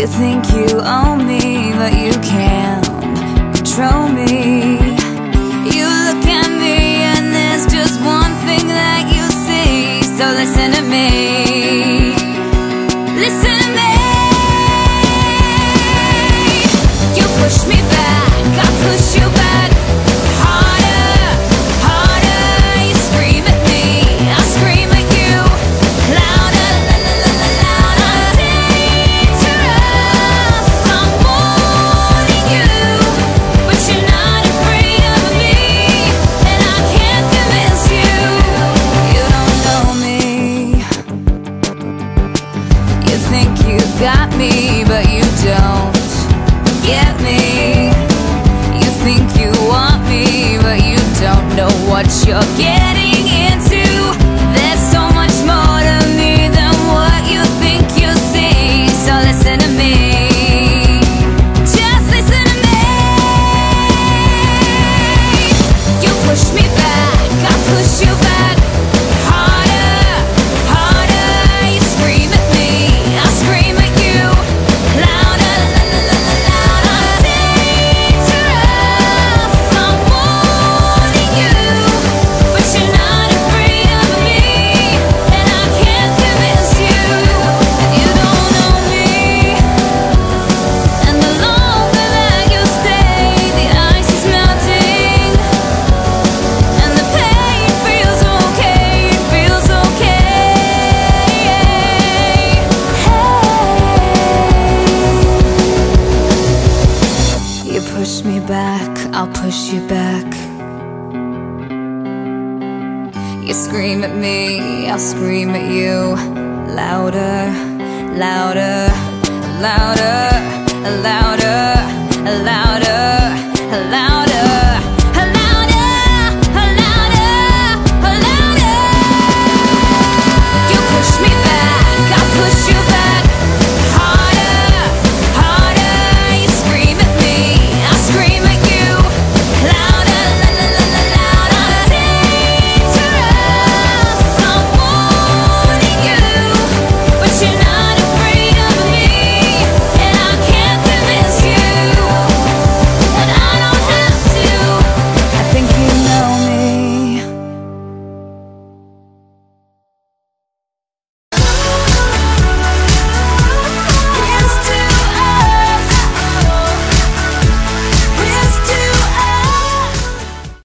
You think you own me, but you can't control me. You look at me and there's just one thing that you see. So listen to me, listen to me. You push me back, I push you back. Harder, harder. You scream at me, I scream at you. Louder, louder. Dangerous, I'm warning you, but you're not afraid of me, and I can't convince you. You don't know me. You think you got me, but you don't get me. You think you want me, but you don't know what you're getting into. There's so much more to me than what you think you see. So listen to me, just listen to me. You push me back, I push you back. Harder, harder. You scream at me, I scream at you. Louder, louder. Dangerous, I'm warning you, but you're not afraid of me, and I can't convince you. You don't know me, and the longer that you stay, the ice is melting, and the pain feels okay, it feels okay. Hey, you push me back, I'll push you back. You scream at me, I'll scream at you. Louder, louder, louder, louder.